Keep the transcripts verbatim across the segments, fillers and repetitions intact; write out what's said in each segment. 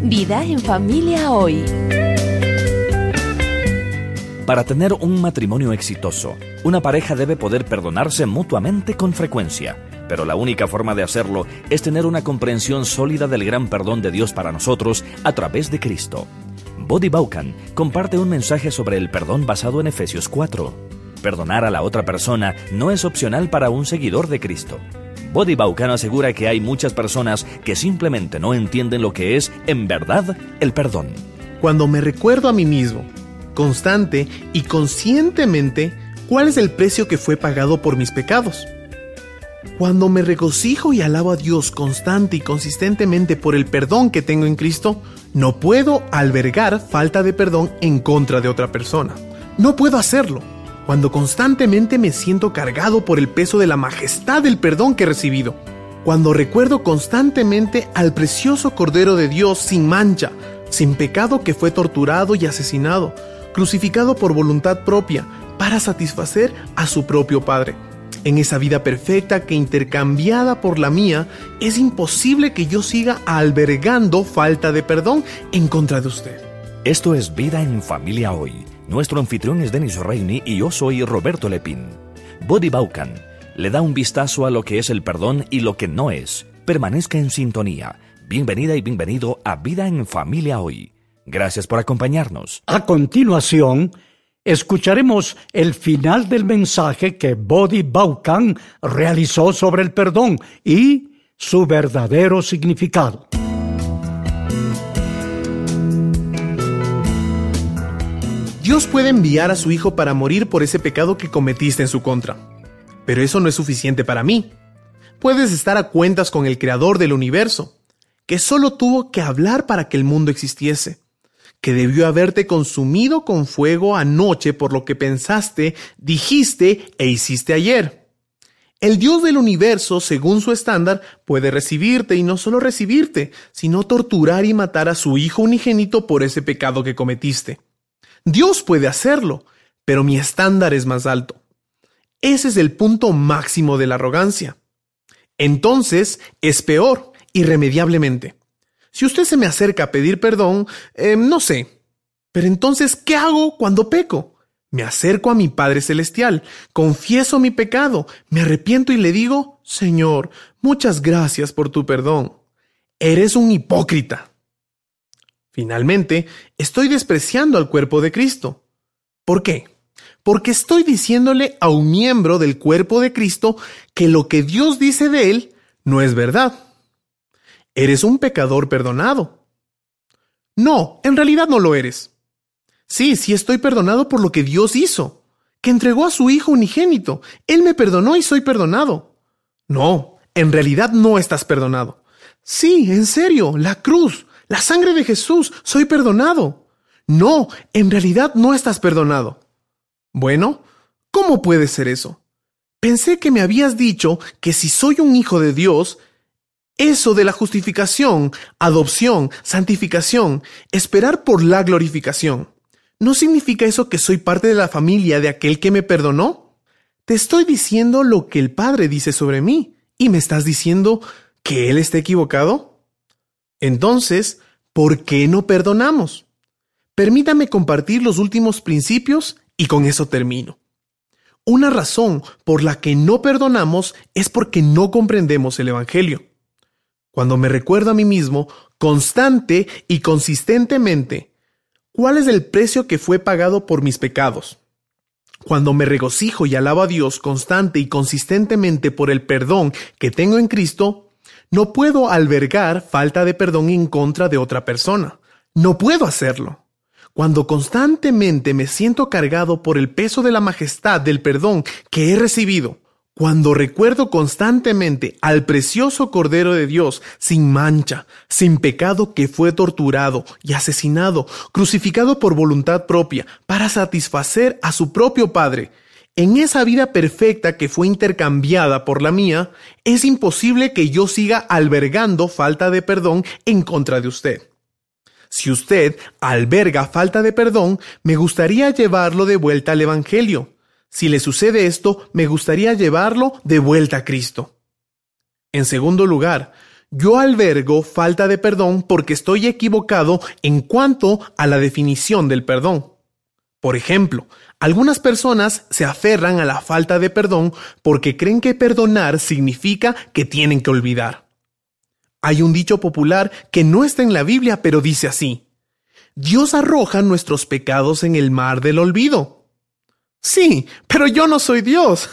Vida en Familia Hoy. Para tener un matrimonio exitoso, una pareja debe poder perdonarse mutuamente con frecuencia. Pero la única forma de hacerlo es tener una comprensión sólida del gran perdón de Dios para nosotros a través de Cristo. Bodhi Bauckham comparte un mensaje sobre el perdón basado en Efesios cuatro. Perdonar a la otra persona no es opcional para un seguidor de Cristo. Bodhi Bauckham asegura que hay muchas personas que simplemente no entienden lo que es, en verdad, el perdón. Cuando me recuerdo a mí mismo, constante y conscientemente, cuál es el precio que fue pagado por mis pecados. Cuando me regocijo y alabo a Dios constante y consistentemente por el perdón que tengo en Cristo, no puedo albergar falta de perdón en contra de otra persona. No puedo hacerlo. Cuando constantemente me siento cargado por el peso de la majestad del perdón que he recibido. Cuando recuerdo constantemente al precioso Cordero de Dios sin mancha, sin pecado, que fue torturado y asesinado, crucificado por voluntad propia, para satisfacer a su propio Padre. En esa vida perfecta que, intercambiada por la mía, es imposible que yo siga albergando falta de perdón en contra de usted. Esto es Vida en Familia Hoy. Nuestro anfitrión es Dennis Reini y yo soy Roberto Lepín. Bodhi Bauckham le da un vistazo a lo que es el perdón y lo que no es. Permanezca en sintonía. Bienvenida y bienvenido a Vida en Familia Hoy. Gracias por acompañarnos. A continuación, escucharemos el final del mensaje que Bodhi Bauckham realizó sobre el perdón y su verdadero significado. Dios puede enviar a su Hijo para morir por ese pecado que cometiste en su contra. Pero eso no es suficiente para mí. Puedes estar a cuentas con el Creador del universo, que solo tuvo que hablar para que el mundo existiese, que debió haberte consumido con fuego anoche por lo que pensaste, dijiste e hiciste ayer. El Dios del universo, según su estándar, puede recibirte, y no solo recibirte, sino torturar y matar a su Hijo unigénito por ese pecado que cometiste. Dios puede hacerlo, pero mi estándar es más alto. Ese es el punto máximo de la arrogancia. Entonces, es peor, irremediablemente. Si usted se me acerca a pedir perdón, eh, no sé. Pero entonces, ¿qué hago cuando peco? Me acerco a mi Padre Celestial, confieso mi pecado, me arrepiento y le digo: Señor, muchas gracias por tu perdón. Eres un hipócrita. Finalmente, estoy despreciando al cuerpo de Cristo. ¿Por qué? Porque estoy diciéndole a un miembro del cuerpo de Cristo que lo que Dios dice de él no es verdad. Eres un pecador perdonado. No, en realidad no lo eres. Sí, sí estoy perdonado por lo que Dios hizo, que entregó a su Hijo unigénito. Él me perdonó y soy perdonado. No, en realidad no estás perdonado. Sí, en serio, la cruz, la sangre de Jesús, soy perdonado. No, en realidad no estás perdonado. Bueno, ¿cómo puede ser eso? Pensé que me habías dicho que si soy un hijo de Dios, eso de la justificación, adopción, santificación, esperar por la glorificación, ¿no significa eso que soy parte de la familia de aquel que me perdonó? Te estoy diciendo lo que el Padre dice sobre mí, y me estás diciendo que Él está equivocado. Entonces, ¿por qué no perdonamos? Permítame compartir los últimos principios y con eso termino. Una razón por la que no perdonamos es porque no comprendemos el Evangelio. Cuando me recuerdo a mí mismo, constante y consistentemente, ¿cuál es el precio que fue pagado por mis pecados? Cuando me regocijo y alabo a Dios constante y consistentemente por el perdón que tengo en Cristo, no puedo albergar falta de perdón en contra de otra persona. No puedo hacerlo. Cuando constantemente me siento cargado por el peso de la majestad del perdón que he recibido, cuando recuerdo constantemente al precioso Cordero de Dios sin mancha, sin pecado, que fue torturado y asesinado, crucificado por voluntad propia para satisfacer a su propio Padre, en esa vida perfecta que fue intercambiada por la mía, es imposible que yo siga albergando falta de perdón en contra de usted. Si usted alberga falta de perdón, me gustaría llevarlo de vuelta al Evangelio. Si le sucede esto, me gustaría llevarlo de vuelta a Cristo. En segundo lugar, Yo albergo falta de perdón porque estoy equivocado en cuanto a la definición del perdón. Por ejemplo, algunas personas se aferran a la falta de perdón porque creen que perdonar significa que tienen que olvidar. Hay un dicho popular que no está en la Biblia, pero dice así: Dios arroja nuestros pecados en el mar del olvido. Sí, pero yo no soy Dios.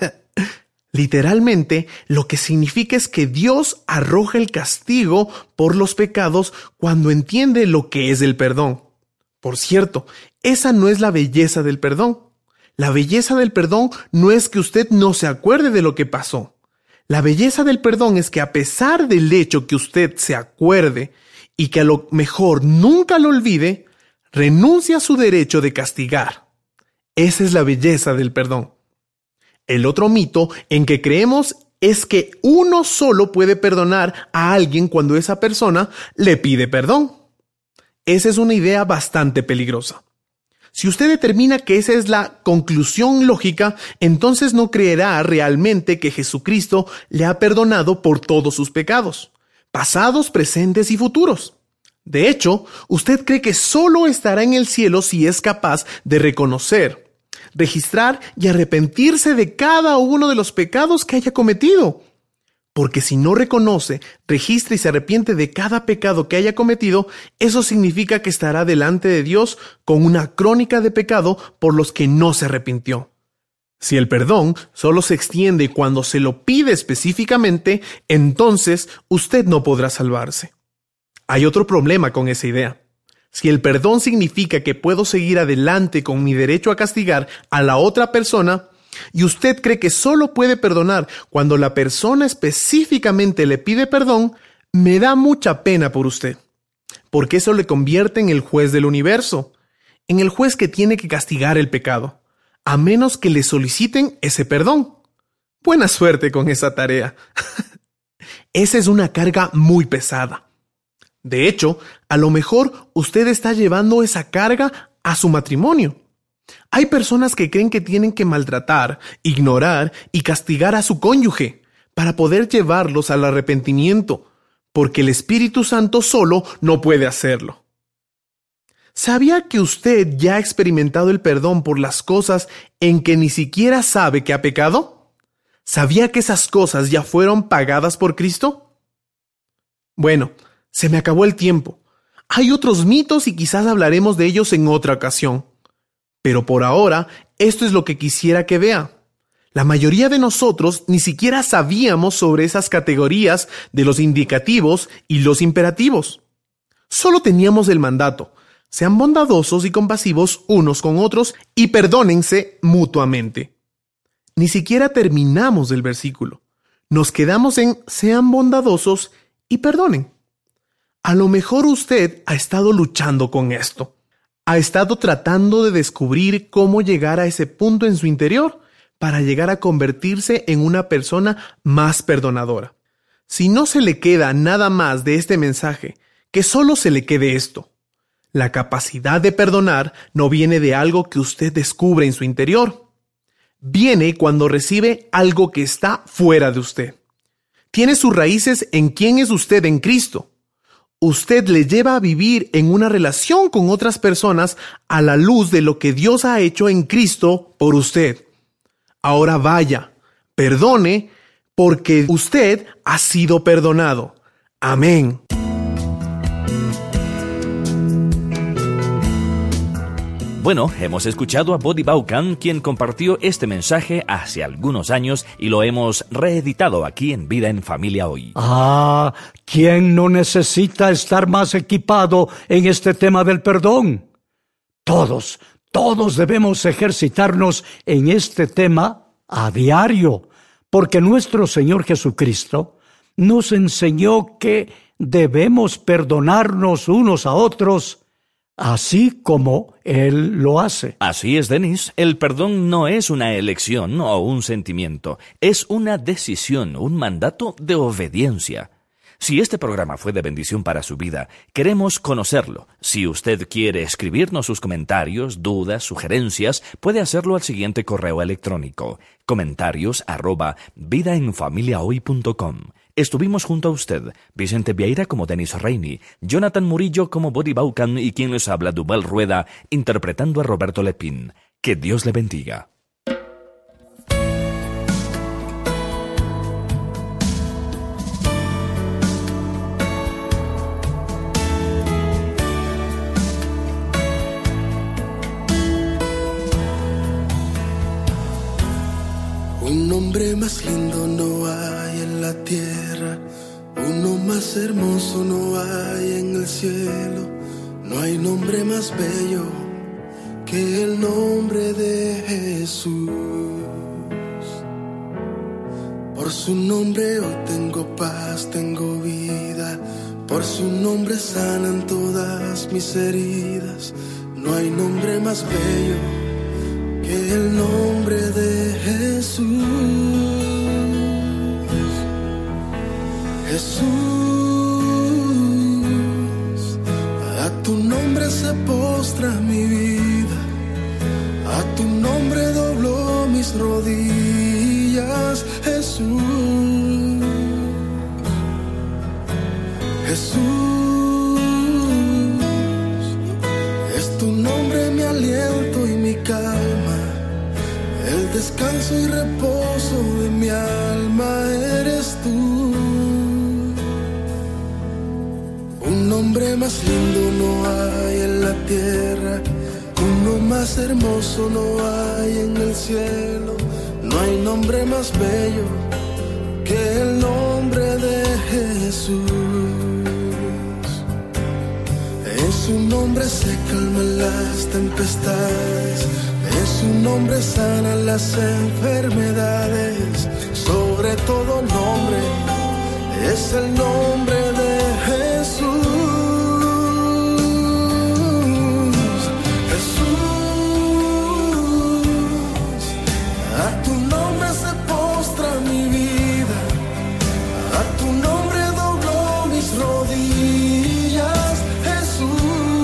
Literalmente, lo que significa es que Dios arroja el castigo por los pecados cuando entiende lo que es el perdón. Por cierto, esa no es la belleza del perdón. La belleza del perdón no es que usted no se acuerde de lo que pasó. La belleza del perdón es que a pesar del hecho que usted se acuerde y que a lo mejor nunca lo olvide, renuncia a su derecho de castigar. Esa es la belleza del perdón. El otro mito en que creemos es que uno solo puede perdonar a alguien cuando esa persona le pide perdón. Esa es una idea bastante peligrosa. Si usted determina que esa es la conclusión lógica, entonces no creerá realmente que Jesucristo le ha perdonado por todos sus pecados, pasados, presentes y futuros. De hecho, usted cree que solo estará en el cielo si es capaz de reconocer, registrar y arrepentirse de cada uno de los pecados que haya cometido. Porque si no reconoce, registra y se arrepiente de cada pecado que haya cometido, eso significa que estará delante de Dios con una crónica de pecado por los que no se arrepintió. Si el perdón solo se extiende cuando se lo pide específicamente, entonces usted no podrá salvarse. Hay otro problema con esa idea. Si el perdón significa que puedo seguir adelante con mi derecho a castigar a la otra persona, y usted cree que solo puede perdonar cuando la persona específicamente le pide perdón, me da mucha pena por usted, porque eso le convierte en el juez del universo, en el juez que tiene que castigar el pecado, a menos que le soliciten ese perdón. Buena suerte con esa tarea. Esa es una carga muy pesada. De hecho, a lo mejor usted está llevando esa carga a su matrimonio. Hay personas que creen que tienen que maltratar, ignorar y castigar a su cónyuge para poder llevarlos al arrepentimiento, porque el Espíritu Santo solo no puede hacerlo. ¿Sabía que usted ya ha experimentado el perdón por las cosas en que ni siquiera sabe que ha pecado? ¿Sabía que esas cosas ya fueron pagadas por Cristo? Bueno, se me acabó el tiempo. Hay otros mitos y quizás hablaremos de ellos en otra ocasión. Pero por ahora, esto es lo que quisiera que vea. La mayoría de nosotros ni siquiera sabíamos sobre esas categorías de los indicativos y los imperativos. Solo teníamos el mandato: sean bondadosos y compasivos unos con otros y perdónense mutuamente. Ni siquiera terminamos el versículo. Nos quedamos en sean bondadosos y perdonen. A lo mejor usted ha estado luchando con esto. Ha estado tratando de descubrir cómo llegar a ese punto en su interior para llegar a convertirse en una persona más perdonadora. Si no se le queda nada más de este mensaje, que solo se le quede esto: la capacidad de perdonar no viene de algo que usted descubre en su interior. Viene cuando recibe algo que está fuera de usted. Tiene sus raíces en quién es usted en Cristo. Usted le lleva a vivir en una relación con otras personas a la luz de lo que Dios ha hecho en Cristo por usted. Ahora vaya, perdone, porque usted ha sido perdonado. Amén. Bueno, hemos escuchado a Body Vaughan, quien compartió este mensaje hace algunos años y lo hemos reeditado aquí en Vida en Familia Hoy. Ah, ¿quién no necesita estar más equipado en este tema del perdón? Todos, todos debemos ejercitarnos en este tema a diario, porque nuestro Señor Jesucristo nos enseñó que debemos perdonarnos unos a otros, así como Él lo hace. Así es, Denis. El perdón no es una elección o un sentimiento. Es una decisión, un mandato de obediencia. Si este programa fue de bendición para su vida, queremos conocerlo. Si usted quiere escribirnos sus comentarios, dudas, sugerencias, puede hacerlo al siguiente correo electrónico: comentarios arroba vidaenfamiliahoy punto com. Estuvimos junto a usted, Vicente Vieira como Denis Reini, Jonathan Murillo como Buddy Baucan y quien les habla, Duval Rueda, interpretando a Roberto Lepín. Que Dios le bendiga. Un nombre más lindo no hay en la tierra, uno más hermoso no hay en el cielo. No hay nombre más bello que el nombre de Jesús. Por su nombre hoy tengo paz, tengo vida. Por su nombre sanan todas mis heridas. No hay nombre más bello que el nombre de Jesús. Jesús, a tu nombre se postra mi vida, a tu nombre doblo mis rodillas. Jesús, Jesús, es tu nombre mi aliento y mi calma, el descanso y reposo de mi alma eres tú. Un nombre más lindo no hay en la tierra, uno más hermoso no hay en el cielo. No hay nombre más bello que el nombre de Jesús. En su nombre se calman las tempestades, en su nombre sanan las enfermedades. Sobre todo nombre es el nombre de Jesús. Jesús, a tu nombre se postra mi vida, a tu nombre doblo mis rodillas. Jesús,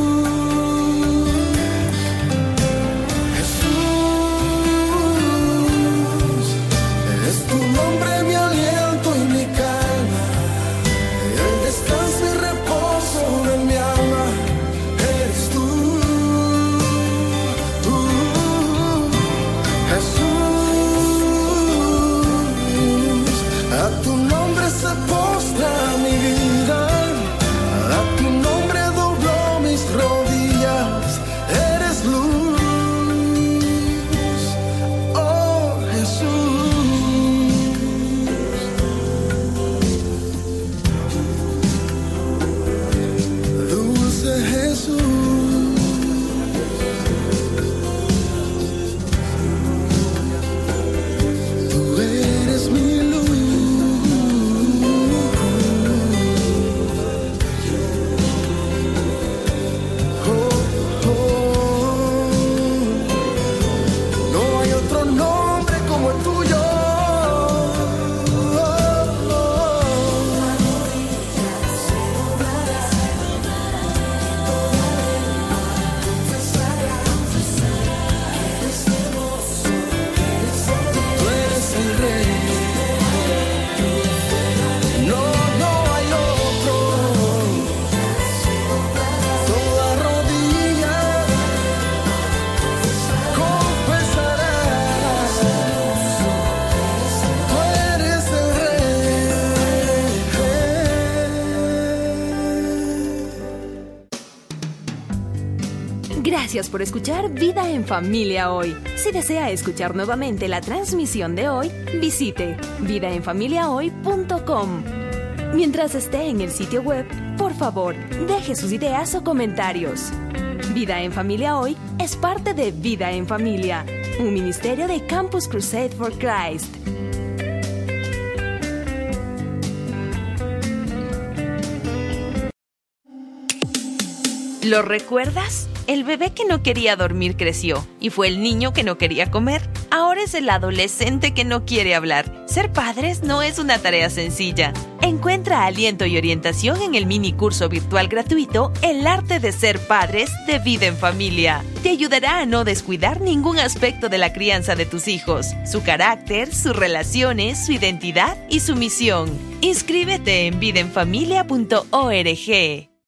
Jesús, es tu nombre mi aliento y mi calma, el descanso y reposo de mi alma eres tú. Tú, Jesús, a tu nombre se postra mi vida, a tu nombre doblo mis rodillas, eres luz, oh Jesús. Dulce Jesús, tú eres mi luz. Oh, oh. No hay otro nombre como el tuyo. Oh, oh. Tú eres el rey. No, no hay otro. Toda rodilla confesará. Tú eres el rey. Gracias por escuchar Vida en Familia hoy. Si desea escuchar nuevamente la transmisión de hoy, visite vida en familia hoy punto com. Mientras esté en el sitio web, por favor, deje sus ideas o comentarios. Vida en Familia Hoy es parte de Vida en Familia, un ministerio de Campus Crusade for Christ. ¿Lo recuerdas? El bebé que no quería dormir creció y fue el niño que no quería comer. Ahora es el adolescente que no quiere hablar. Ser padres no es una tarea sencilla. Encuentra aliento y orientación en el mini curso virtual gratuito El arte de ser padres de Vida en Familia. Te ayudará a no descuidar ningún aspecto de la crianza de tus hijos, su carácter, sus relaciones, su identidad y su misión. Inscríbete en vida en familia punto org.